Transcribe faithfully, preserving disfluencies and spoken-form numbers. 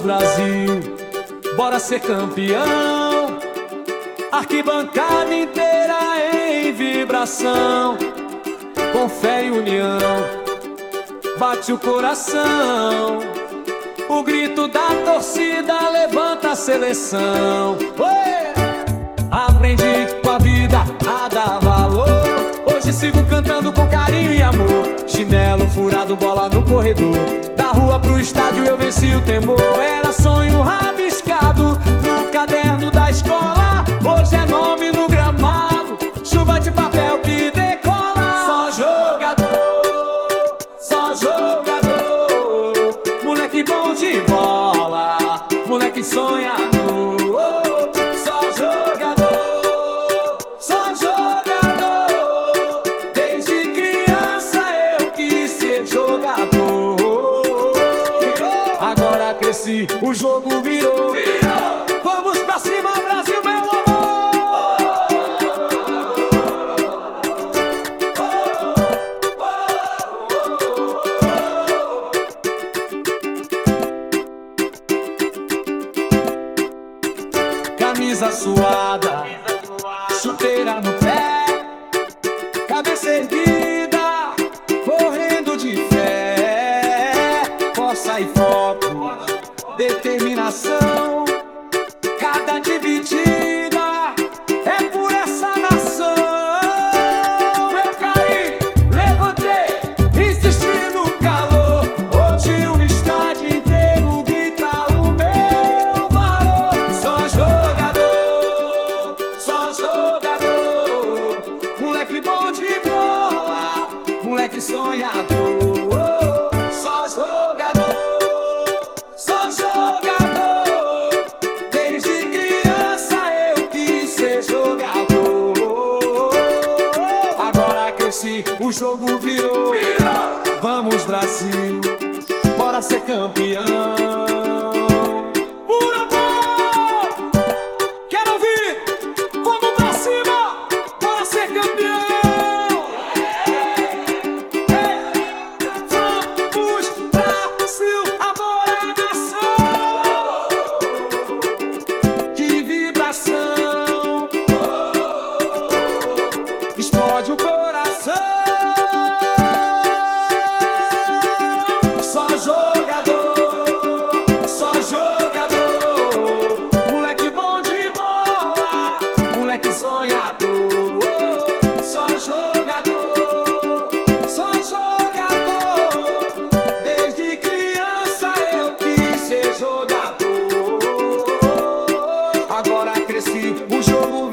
Brasil, bora ser campeão. Arquibancada inteira em vibração, com fé e união, bate o coração. O grito da torcida levanta a seleção. Ué! Aprendi com a vida a dar valor, hoje sigo cantando com carinho e amor. Chinelo furado, bola no corredor, da rua pro estádio eu venci o temor. Era sonho rabiscado no caderno da escola, hoje é nome no gramado, chuva de papel que decola. Só jogador, só jogador, moleque bom de bola, moleque sonhador. Só jogador, só jogador, desde criança eu quis ser jogador. Agora cresci, o jogo virou. Vamos pra cima, Brasil, meu amor! Camisa suada, chuteira no pé, cabeça erguida, correndo de fé. Força e foco, determinação, cada dividida é por essa nação. Eu caí, levantei, insisti no calor, hoje o estádio inteiro grita o meu valor. Só jogador, só jogador, moleque bom de bola, moleque sonhador. Só jogador, só jogador, desde criança eu quis ser jogador. Agora cresci, o jogo virou. Vamos Brasil, bora ser campeão. Por amor, quero ouvir. Vamos pra cima, bora ser campeão. Vamos Brasil, amor é nação. Que vibração, explode o coração. Só jogador, só jogador, moleque bom de bola, moleque sonhador. Só jogador, só jogador, desde criança eu quis ser jogador. Agora cresci, o jogo